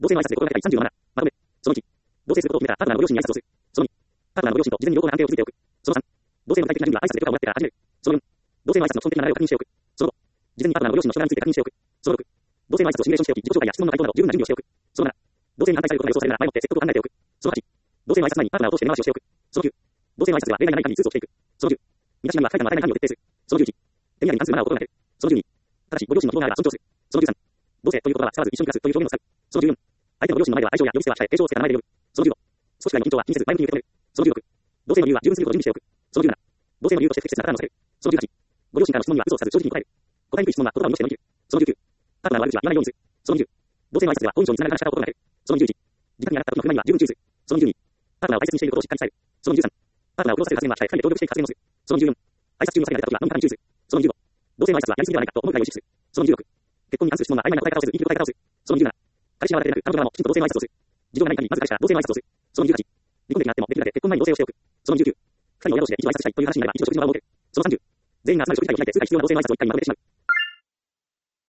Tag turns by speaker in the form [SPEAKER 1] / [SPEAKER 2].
[SPEAKER 1] 同性の挨拶で心がけたい37。まとめ。その1。同棲することを決めたら、パートナーのご両親に挨拶をする。その2。パートナーのご両親と事前に良好な関係を築いておく。その3。同性の具体的な準備は挨拶で許可をもらってから始める。その4。同性の挨拶の基本的な流れを確認しておく。その5。事前にパートナーのご両親の所感について確認しておく。その6。同性の挨拶をシミュレーションしておき、自己紹介や質問の回答など十分な準備をしておく。その7。同性に反対されることが予想されるなら前もって説得を考えておく。その8。同性の挨拶前にパートナーを通して根回しをしておく。その9。同性の挨拶では例外がないかに通知をしていく。その10。身だしなみは不快感を与えない範囲を徹底する。その11。手土産に関するマナーを心がける。その12。ただし、ご両親の希望があれば尊重する。その13。同性という言葉は使わず一緒に暮らすという表現を使う。その14。相手のご両親の前では愛情や呼び捨ては控え、敬称をつけた名前で呼ぶ。その15。少しぐらいの緊張は気にせず前向きに受け止める。その16。同性の理由は十分すぎることを準備しておく。その17。同性の理由として不適切なパターンを載せる。その18。ご両親からの質問には嘘をつかず正直に答える。答えにくい質問は言葉を濁して乗り切る。その19。パートナーの悪口は言わないようにする。その20。同性の挨拶では好印象につながる話し方を心がける。その21。自宅に上がった時の不満には十分注意する。その22。パートナーを大切にしていることをしっかり伝える。その23。パートナーを苦労させる発言は控え、二人で協力していく発言をする。その24。挨拶中の際が出た時は飲み方に注意する。その25。同性の挨拶はやりすぎではないかと思うくらいを意識する。その26。結婚に関する質問は曖昧な答え方をせず、言い切る答え方をする。その27。彼氏が笑ってなく、彼女からもきちんと同性の挨拶をする。事情がない限り、まず彼氏から同性の挨拶をする。その28。離婚歴があってもできるだけ結婚前に同棲をしておく。その29。二人の親同士で一度挨拶したいという話になれば一度食事の場を設ける。その30。全員が集まる食事会を開いて数回必要な同性の挨拶を一回にまとめてしまう。